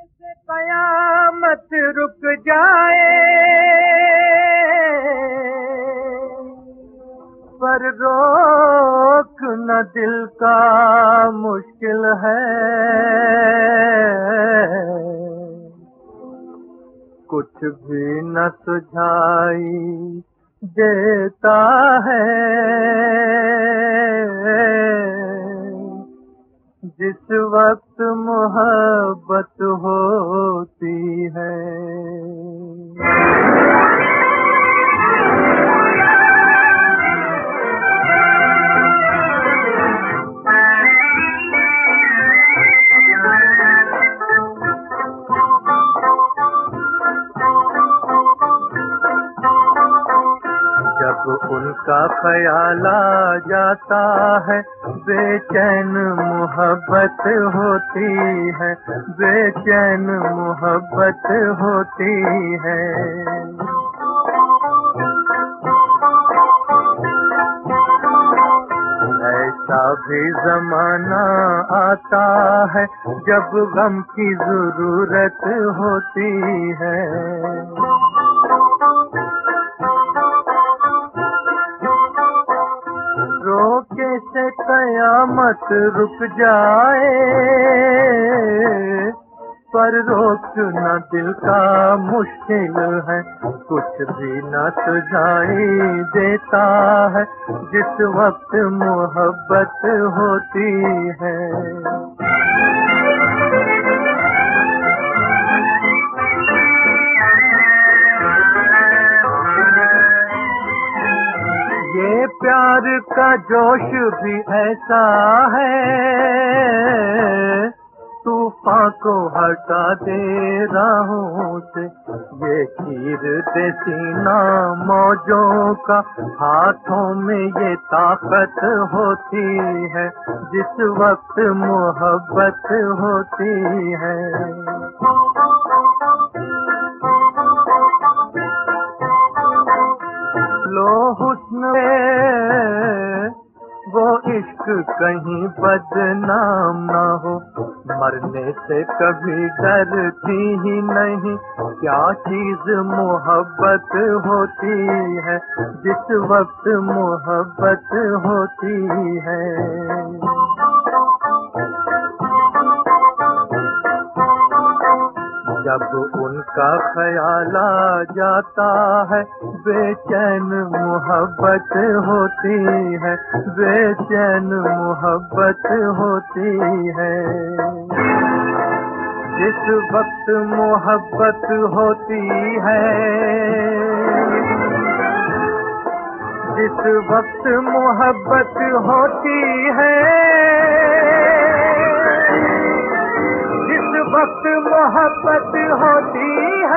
से कयामत रुक जाए पर रोक न दिल का मुश्किल है। कुछ भी न सुझाई देता है जिस वक्त मोहब्बत होती है। जब उनका ख्याल आ जाता है बेचैन मोहब्बत होती है, बेचैन मोहब्बत होती है। ऐसा भी ज़माना आता है जब गम की ज़रूरत होती है। रोके से कयामत रुक जाए पर रोक न दिल का मुश्किल है। कुछ भी न सुझाई देता है जिस वक्त मोहब्बत होती है। ये प्यार का जोश भी ऐसा है तूफान को हटा दे राहों से। ये चीर दे सीना मौजों का, हाथों में ये ताकत होती है जिस वक्त मोहब्बत होती है। लो हुस्न वो इश्क कहीं बदनाम ना हो, मरने से कभी डरती ही नहीं। क्या चीज मोहब्बत होती है जिस वक्त मोहब्बत होती है। जब उनका ख्याल आ जाता है बेचैन मोहब्बत होती है, बेचैन मोहब्बत होती है। जिस वक्त मोहब्बत होती है, जिस वक्त मोहब्बत होती है, जिस वक्त मोहब्बत होती